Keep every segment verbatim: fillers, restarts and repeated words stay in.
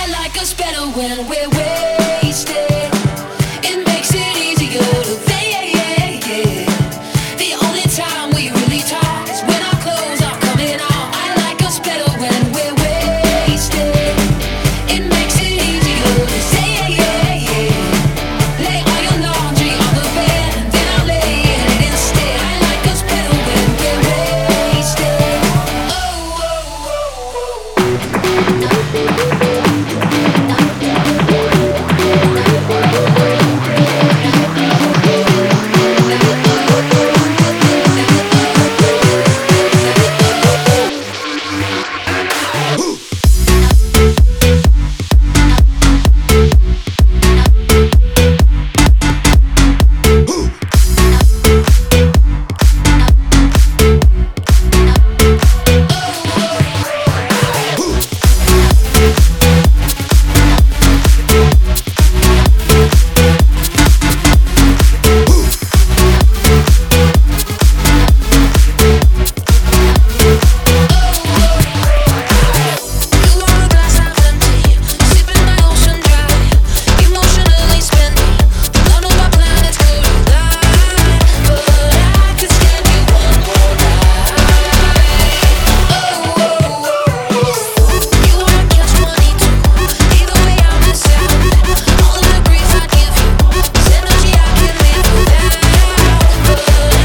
I like us better when we're wasted. It makes it easier to think. The only time we really talk is when our clothes are coming off. I like us better when we're wasted. It makes it easier to say, lay all your laundry on the bed and then I'll lay in it instead. I like us better when we're wasted. Oh, oh, oh, oh.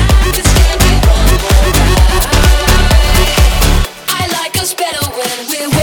Better when we're